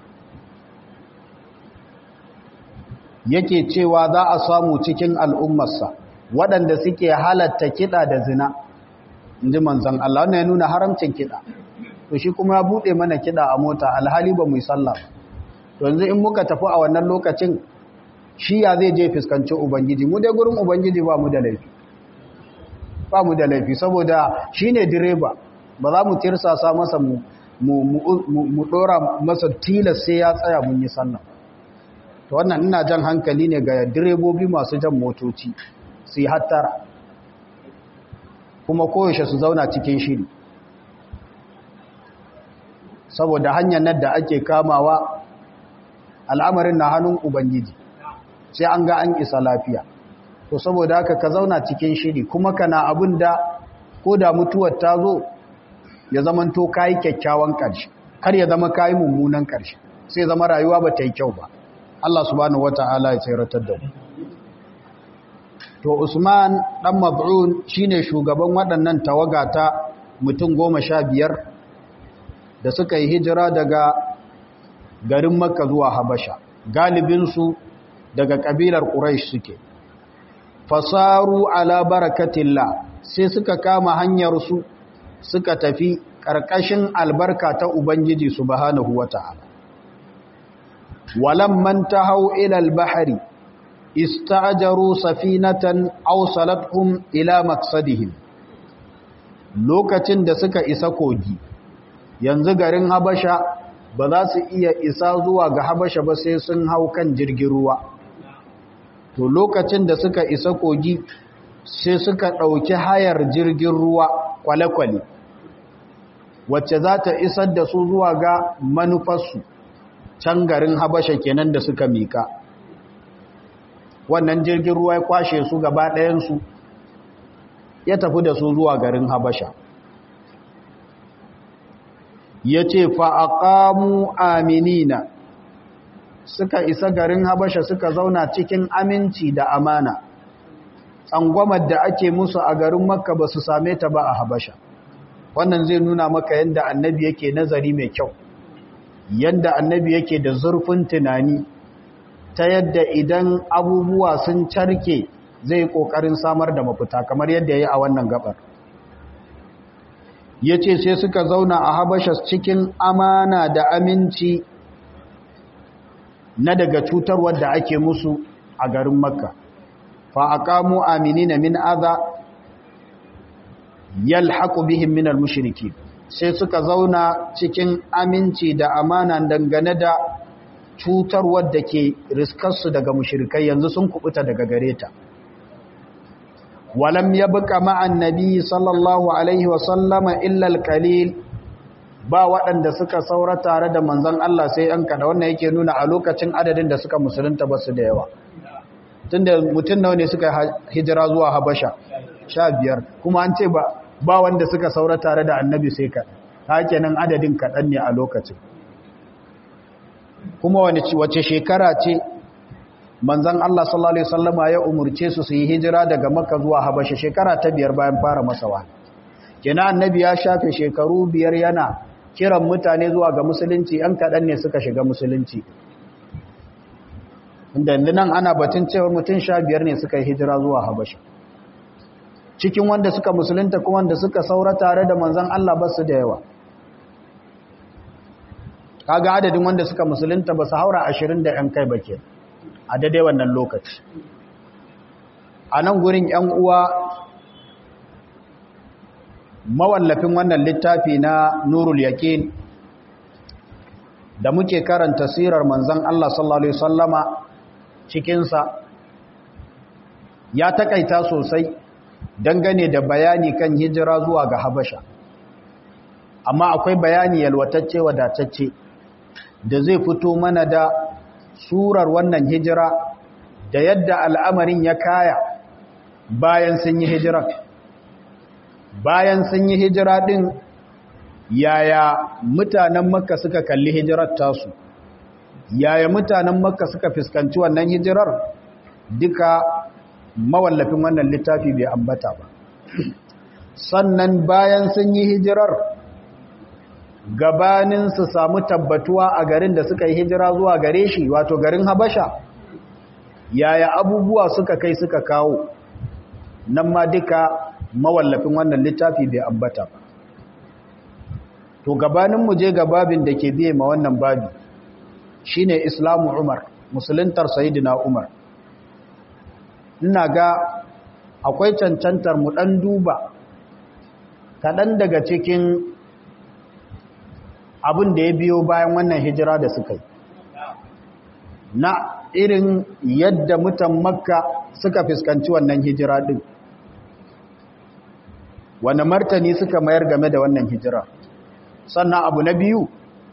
yake cewa za a samu cikin al'ummarsa waɗanda suke halatta kida da zina inji manzon Allah wannan ya nuna haramcin kida to shi kuma ya bude mana kida a mota alhali ba mu yi sallah to yanzu in muka tafi a wannan lokacin shi ya zai je fuskanci ubangiji mu dai gurin ubangiji ba mu da laifi ba mu da laifi saboda shi ne direba ba za mu tirsasa masa mu mu dora masa tilas sai ya tsaya mun yi sallah to wannan ina jan hankali ne ga direbobi masu jan motoci su yi hattara kuma koyaushe su zauna cikin shiri saboda hanyar nan da ake kamawa al'amarin na hannun ubangiji sai an ga an isa lafiya to saboda haka ka zauna cikin shiri kuma kana abin da ko da mutuwar ta zo ya zamanto kayi kyakkyawan ƙarshe kar ya zama kayi mummunan ƙarshe sai zama rayuwa ba ta yi kyau ba Allah subhanahu wata'ala ya tsiratar da mu to Usman dan Mab'un shine shugaban waɗannan tawaga ta mutum goma sha biyar da suka yi hijira daga garin Makka zuwa Habasha galibinsu daga kabilar Quraysh suke fasaru ala barakatillah sai suka kama hanyar su suka tafi karkashin albarka ta ubangiji subhanahu wataala walamman tahau ila albahri ista'jaru safinatan aw salathum ila maqsadihim lokacin da suka isa kogi yanzu garin Habasha ba za su iya isa zuwa ga Habasha ba sai sun hau kan jirgin ruwa to lokacin da suka isa kogi sai suka ɗauki hayar jirgin ruwa kwale-kwale wacce za ta isar da su zuwa ga manufarsu can garin Habasha kenan da suka mika wannan jirgin ruwa ya kwashe su gaba ɗayansu ya tafi da su zuwa garin Habasha ya ce fa'aƙamu aminina suka isa garin Habasha suka zauna cikin aminci da amana tsangwamar da ake musu a garin Makka ba su same ta ba a Habasha wannan zai nuna maka yadda annabi yake nazari mai kyau yadda annabi yake da zurfin tunani ta yadda idan abubuwa sun carke zai ƙoƙarin samar da mafita kamar yadda ya yi a wannan gabar ya ce sai suka zauna a habasha cikin amana da aminci na daga cutarwar da ake musu a garin makka fa aqamu aminina min adha yalhaqu bihim min al-mushriki sai suka zauna cikin aminci da amana dangane da cutarwar da ke riskarsu daga mushrikai yanzu sun kubuta daga gareta walam yabqa ma'an nabi sallallahu alaihi wa sallama illa al-qalil ba waɗanda suka saura tare da manzon Allah sai an kada wannan yake nuna a lokacin adadin da suka musulunta basu da yawa tunda mutun nawa ne suka hijira zuwa habasha sha biyar kuma an ce ba ba wanda suka saura tare da annabi sai ka hakenan adadin kaɗan ne a lokacin kuma wani wace shekara ce manzon Allah sallallahu alaihi wasallama ya umurce su su yi hijira daga makka zuwa habasha shekara ta biyar bayan fara masa wahayi kenan annabi ya shafe shekaru biyar yana kiran mutane zuwa ga musulunci an kaɗan ne suka shiga musulunci inda nan ana batun cewa mutum sha biyar ne suka yi hijira zuwa habasha cikin wanda suka musulunta kuma wanda suka saura tare da manzon Allah ba su da yawa kaga adadin wanda suka musulunta ba su haura ashirin da yan kai ba ke a daidai wannan lokaci a nan gurin yan uwa mawallafin wannan littafi na Nurul Yaqin da muke karanta sirar manzon Allah sallallahu alaihi wasallama cikin sa ya takaita sosai dangane da bayani kan hijira zuwa ga Habasha amma akwai bayani yalwatacce wadatacce da zai fito mana da surar wannan hijira da yadda al'amarin ya kaya bayan sun yi hijira bayan sun yi hijira din yaya mutanen makka suka kalli hijirar tasu yaya mutanen makka suka fuskanci wannan hijirar duka mawallafin wannan littafi bai ambata ba sannan bayan sun yi hijirar gabanin su samu tabbatuwa a garin da suka yi hijira zuwa gare shi wato garin Habasha yaya abubuwa suka kai suka kawo nan ma duka mawallafin wannan littafi bai ambata ba to gabanin mu je ga babin da ke biye ma wannan babi shine islamu Umar musuluntar sayyidina Umar ina ga akwai cancantar mu dan duba kadan daga cikin abin da ya biyo bayan wannan hijira da suka yi na irin yadda mutan makka suka fuskanci wannan hijira din wani martani suka mayar game da wannan hijira sannan abu na biyu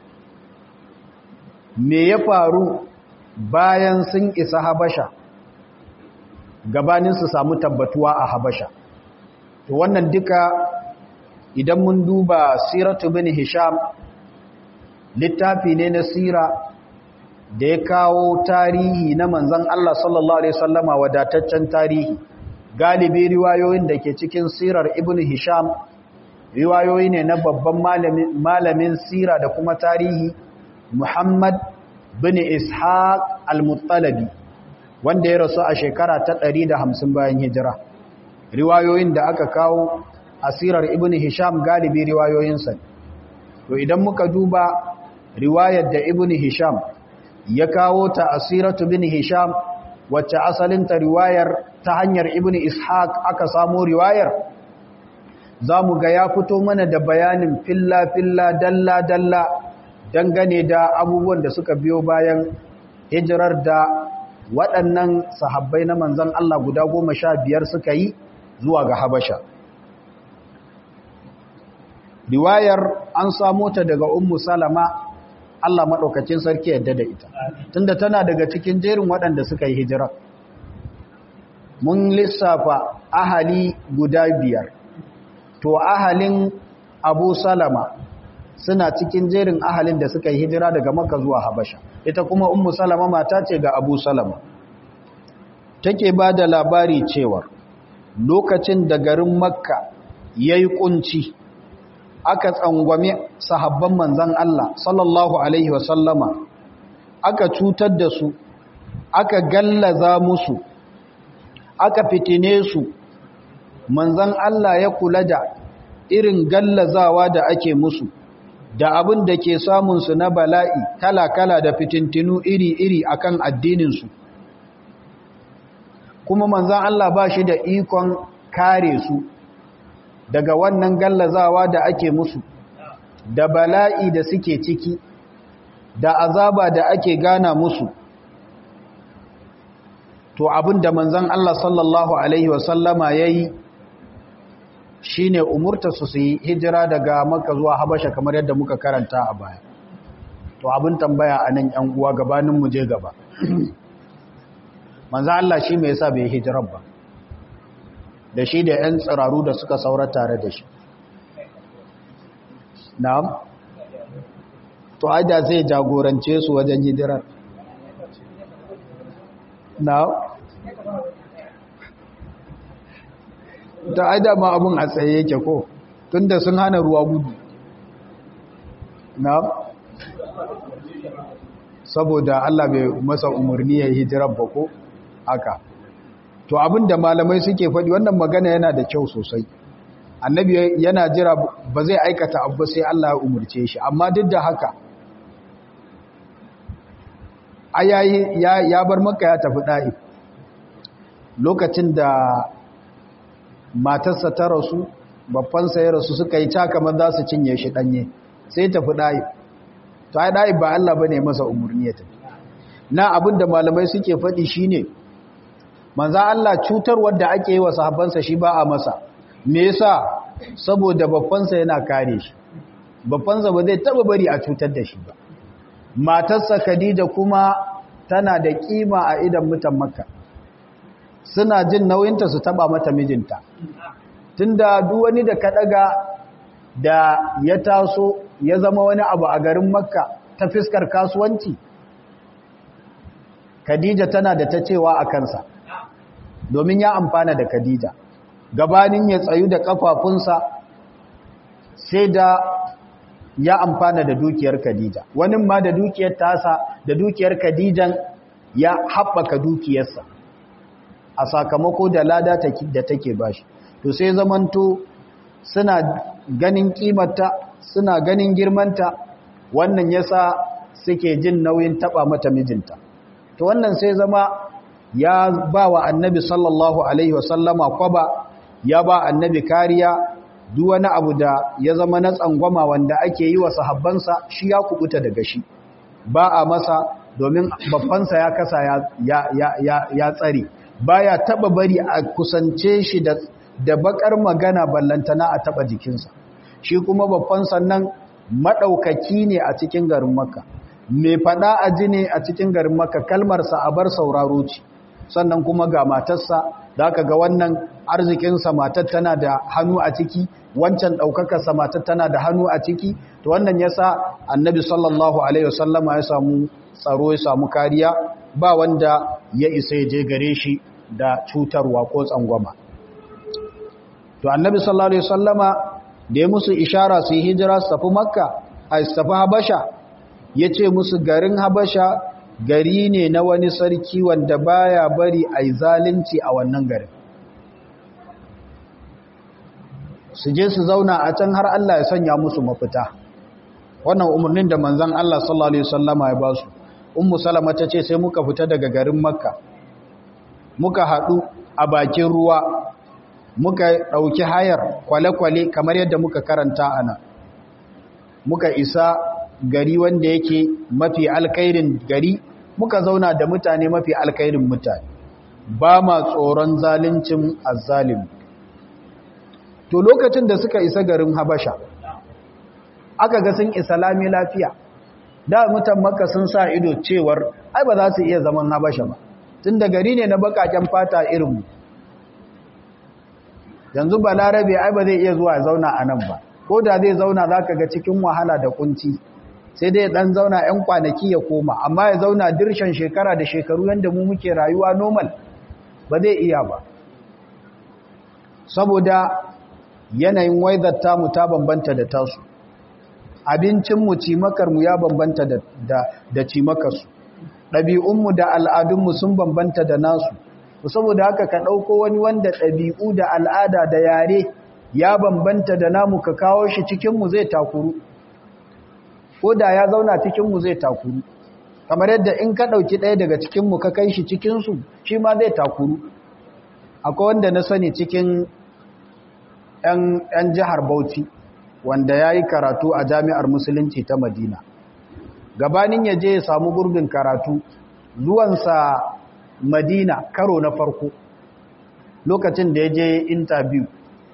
me ya faru bayan sun isa Habasha gabanin su samu tabbatuwa a Habasha to wannan duka idan mun duba siratu bin Hisham littafi ne na sira da ya kawo tarihi na manzon Allah sallallahu alaihi wasallama wadataccen tarihi galibi riwayoyin da ke cikin sirar Ibn Hisham riwayoyi ne na babban malamin malamin sira da kuma tarihi Muhammad bin Ishaq al-Muttalabi wanda ya rasu a shekara ta ɗari da hamsin bayan hijira riwayoyin da aka kawo a sirar Ibn Hisham galibi riwayoyinsa to idan muka duba riwayar da Ibn Hisham ya kawo ta asiratu bin Hisham wacce asalinta riwayar ta hanyar Ibn Ishaq aka samu riwayar zamu ga ya fito mana da bayanin filla filla dalla dalla dangane da abubuwan da suka biyo bayan hijirar da waɗannan sahabbai na manzon Allah guda goma sha biyar suka yi zuwa ga Habasha riwayar an samu ta daga Ummu Salama Allah maɗaukacin sarki yadda da ita tunda tana daga cikin jerin waɗanda suka yi hijira mun lissafa ahali guda biyar to ahalin Abu Salama suna cikin jerin ahalin da suka yi hijira daga Makka zuwa Habasha ita kuma Ummu Salama mata ce ga Abu Salama take ba da labari cewa lokacin da garin Makka yayi kunci aka tsangwame sahabban manzan Allah sallallahu alaihi wasallama aka cutar da su aka gallaza musu aka fitine su manzan Allah ya kula da irin gallazawa da ake musu da abin da ke samunsu na bala'i kala-kala da fitintinu iri-iri akan addininsu kuma manzan Allah ba shi da ikon kare su daga wannan gallazawa da ake musu da bala'i da suke ciki da azaba da ake gana musu to abin da manzan Allah sallallahu Alaihi wasallama ya yi shi ne umurta su su yi hijira daga Makka zuwa Habasha kamar yadda muka karanta a baya to abin tambaya a nan ‘yan uwa gabanin mu je gaba manzan Allah shi mai yasa bai hijirar ba da shi da ‘yan tsiraru da suka saura tare da shi na'am to aida zai jagorance su wajen hijirar na'am ta aida ma abun a tsaye yake ko tunda sun hana ruwa gudu na'am saboda Allah bai masa umarni ya hijirar ba ko haka to abin da malamai suke faɗi wannan magana yana da kyau sosai annabi yana jira ba zai aikata abu sai Allah ya umurce shi amma duk da haka ayayi ya, ya bar Makka ya tafi Daif lokacin da matarsa ta rasu babbansa ya rasu suka yi ta kamar za su cinye shi danye sai tafi Daif to ai Daif ba Allah bane masa umurni ya tafi na abin da malamai suke faɗi shine manzo Allah cutar wanda ake yi wa sahabbansa shi ba a masa me yasa saboda babbansa yana kare shi babbansa ba zai taba bari a cutar da shi ba matarsa Khadija kuma tana da kima a idan mutan Makka suna jin nauyinta su taba mata mijinta tunda duk wani da ka daga da ya taso ya zama wani abu a garin Makka ta fiskar kasuwanci Khadija tana da ta cewa a kansa domin ya amfana da Khadija gabanin ya tsayu da kafafunsa sai da ya amfana da dukiyar Khadija wani ma da dukiyar tasa da dukiyar Khadijan ya haɓaka dukiyarsa a sakamako da lada da take bashi to sai zamanto suna ganin kimarta suna ganin girmanta wannan yasa suke jin nauyin taba mata mijinta to wannan sai zama ya ba wa annabi sallallahu alaihi wasallama kwaba ya ba annabi kariya duk wani abu da ya zama na tsangwama wanda ake yi wa sahabbansa shi ya kubuta daga shi ba a masa domin babbansa ya kasa ya, ya, ya, ya tsare baya taba bari a kusance shi da, da bakar magana ballantana a taba jikinsa shi kuma babban sannan madaukaki ne a cikin garin Makka mai fada a ji ne a cikin garin Makka kalmarsa a bar sauraro ce sannan kuma ga matarsa da aka ga wannan arzikinsa matar tana da hannu a ciki wancan ɗaukakarsa matar tana da hannu a ciki to wannan ya sa annabi sallallahu alaihi wasallama ya samu tsaro ya samu kariya ba wanda ya isa ya je gare shi da cutarwa ko tsangwama to annabi sallallahu alaihi wasallama da ya musu ishara su yi hijira su tafi makka a su tafi habasha ya ce musu garin habasha gari ne na wani sarki wanda baya bari a yi zalunci a wannan garin su je su zauna a can har Allah ya sanya musu mafita wannan umarnin da manzon Allah sallallahu alaihi wasallama ya ba su ummu salama ta ce sai muka fita daga garin makka muka haɗu a bakin ruwa muka ɗauki hayar kwale-kwale kamar yadda muka karanta ana muka isa gari wanda yake mafi alkairin gari muka zauna da mutane mafi alkairin mutane ba ma tsoron zaluncin azzalimi to lokacin da suka isa garin habasha aka ga sun isa lami lafiya da mutan makka sun sa ido cewar ai ba za su iya zaman habasha ba tun da gari ne na bakaken fata irinmu yanzu balarabe ai ba zai iya zuwa zauna a nan ba ko da zai zauna za ka ga cikin wahala da kunci sai dai dan zauna 'yan kwanaki ya koma amma ya zauna dirshan shekara da shekaru yadda mu muke rayuwa normal ba zai iya ba saboda yanayin waidar tamu ta bambanta da tasu abincinmu cimakarmu ya bambanta da, da, da cimakarsu ɗabi'unmu da al'adunmu sun bambanta da nasu saboda haka ka ɗauko wani wanda ɗabi'u da al'ada da yare ya bambanta da namu ka kawo shi cikinmu zai takuru ko da ya zauna cikinmu zai takuru kamar yadda in ka ɗauki ɗaya daga cikinmu ka kai shi cikinsu shi ma zai takuru akwai wanda na sani cikin 'yan jihar Bauchi wanda ya yi karatu a jami'ar musulunci ta Madina gabanin ya je ya samu gurbin karatu zuwansa Madina karo na farko lokacin da ya je interview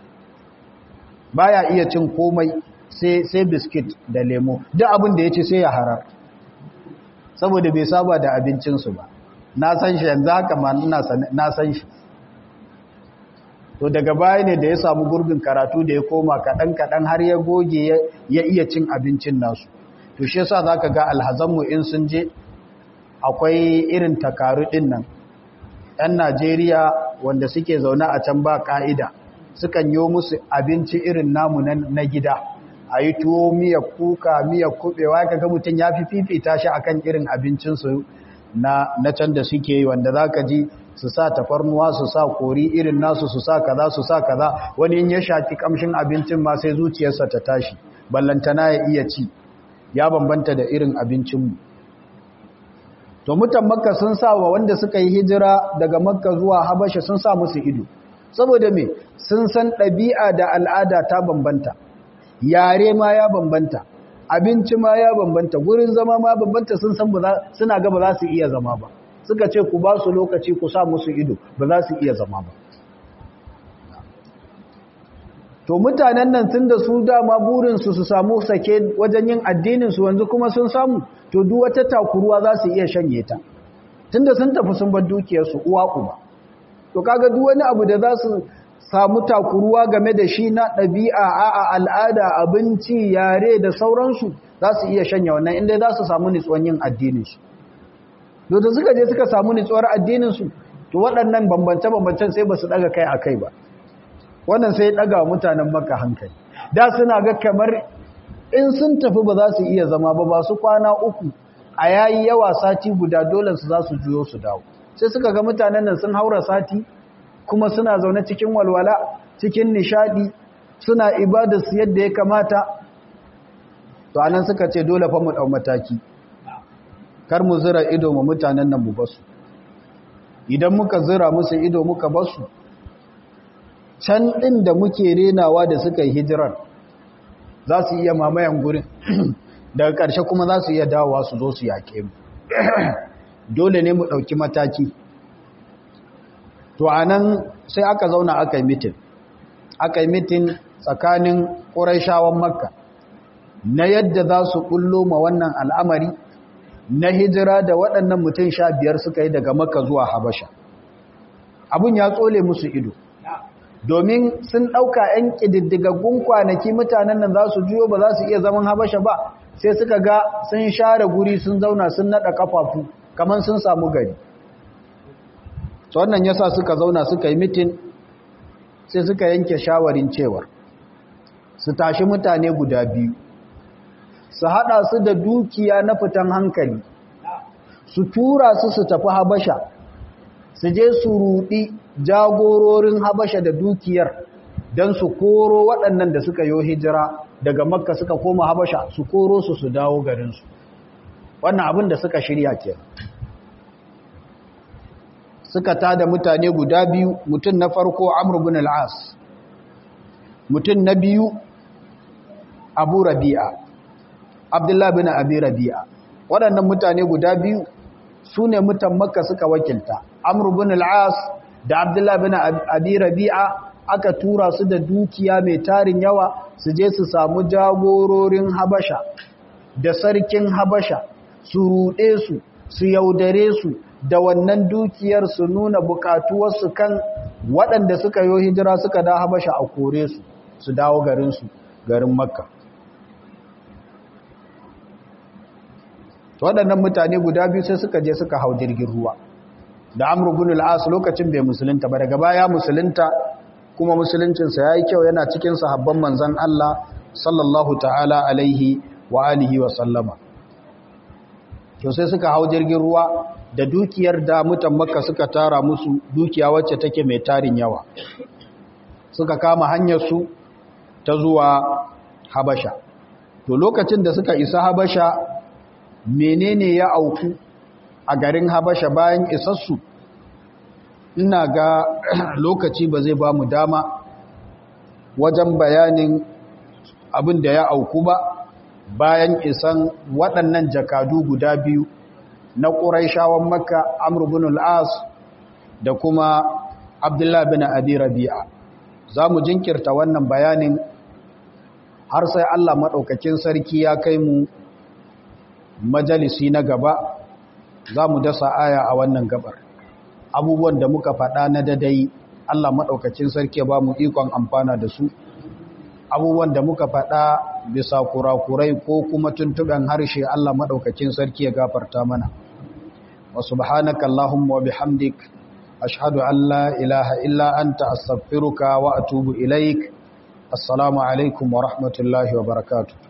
baya iya cin komai sai sai biskit da lemo duk abin da ya ce sai ya harar saboda bai saba da abincinsu ba na san shi yanzu haka ma na san shi to daga baya ne da ya samu gurbin karatu da ya koma kaɗan-kaɗan har ya goge ya iya cin abincin nasu to shi yasa za ka ga alhazanmu in sun je akwai irin takaru ɗin nan ‘yan Najeriya wanda suke zaune a can ba ƙa'ida sukan yi musu abinci irin namu na gida a yi tuwo miya kuka miya kuɓewa ka ga mutum ya fi fifita shi akan irin abincinsu na can da suke yi wanda za ka ji su sa tafarnuwa su sa kori irin nasu su sa kaza su sa kaza wani in ya shaki kamshin abincin ma sai zuciyarsa ta tashi ballantana ya iya ci ya bambanta da irin abincinmu to mutan makka sun sa wa wanda suka yi hijira daga makka zuwa habasha sun sa musu ido saboda me sun san ɗabi'a da al'ada ta bambanta yare ma ya bambanta abinci ma ya bambanta gurin zama ma bambanta sun san suna ga ba za su iya zama ba suka ce ku ba su lokaci ku sa musu ido ba za su iya zama ba to mutanen nan tun da su dama burinsu su samu sake wajen yin addininsu wanzu kuma sun samu to duk wata takuruwa za su iya shanye ta tun da sun tafi sun bar dukiyarsu uwa uba to kaga duk wani abu da za su samu takuruwa game da shi na ɗabi'a a al'ada abinci yare da sauransu za su iya shanye wannan inda za su samu nitsuwan yin addininsu da suka je suka samu nitsuwar addininsu to waɗannan bambance-bambancen sai ba su ɗaga kai a kai ba wannan sai ɗaga mutanen maka hankali da suna ga kamar in sun tafi ba za su iya zama ba ba su kwana uku a yayi yawa sati guda dole su za su juyo su dawo sai suka ga mutanen nan sun haura sati kuma suna zaune cikin walwala cikin nishadi suna ibadar su yadda ya kamata to anan suka ce dole fa mu dau mataki kar mu zira ido mu mutanen nan mu basu idan muka zira musu ido muka basu can ɗin da muke renawa da suka yi hijirar za su iya mamayan gurin daga ƙarshe kuma za su iya dawowa su zo su yaƙe mu dole ne mu ɗauki mataki to a nan sai aka zauna aka yi mitin aka yi mitin tsakanin ƙuraishawan makka na yadda za su ɓullo ma wannan al'amari na hijira da waɗannan mutum sha biyar suka yi daga makka zuwa habasha abin ya tsole musu ido domin sun ɗauka ‘yan ƙididdigaggun kwanaki mutanen nan za su juyo ba za su iya zaman habasha ba sai suka ga sun share guri sun zauna sun naɗa kafafu kamar sun samu gari so wannan yasa suka zauna suka yi mitin sai suka yanke shawarin cewar su tashi mutane guda biyu su haɗa su da dukiya na fitan hankali su tura su su tafi habasha su je su rudi jagororin habasha da dukiyar don su koro waɗannan da suka yi hijira daga makka suka koma habasha su koro su su dawo garinsu wannan abin da suka shirya ke suka tada mutane guda biyu mutum na farko amr bin al-as mutum na biyu abu rabi'a abdullahi bin abi rabi'a waɗannan mutane guda biyu su ne mutan makka suka wakilta amr bin al-as da abdullahi bin abi rabi'a aka tura su da dukiya mai tarin yawa su je su samu jagororin habasha da sarkin habasha su ruɗe su su yaudare su da wannan dukiyar su nuna bukatuwarsu kan waɗanda suka yi hijira suka da habasha a kore su su dawo garinsu garin makka waɗannan mutane guda biyu sai suka je suka hau jirgin ruwa da amru bin al-as lokacin bai musulunta ba daga baya musulunta kuma musuluncinsa ya yi kyau yana cikin sahabban manzan Allah sallallahu ta'ala alaihi wa alihi wa sallama to sai suka hau jirgin ruwa da dukiyar da mutan makka suka tara musu dukiya wacce take mai tarin yawa suka kama hanyar su ta zuwa Habasha. To lokacin da suka isa Habasha, menene ya auku a garin Habasha bayan isassu? Ina ga lokaci ba zai ba mu dama wajen bayanin abin da ya auku ba bayan isan waɗannan jakadu guda biyu na Quraishawan Makka, Amr ibn al-As da kuma Abdullah bin Abi Rabi'a. Za mu jinkirta wannan bayanin har sai Allah maɗaukakin sarki ya kai mu majalisi na gaba, za mu dasa aya a wannan gabar. Abubuwan da muka faɗa na dadai, Allah maɗaukakin sarki ba mu ikon amfana da su. Abubuwan da muka faɗa bisa kurakurai ko kuma tuntuɓen harshe, Allah maɗaukakin sarki ya gafarta mana. Wa subhanaka Allahumma wa bihamdik, ashhadu an la ilaha illa anta astaghfiruka wa atubu ilaik. Assalamu alaikum wa rahmatullahi wa barakatuh.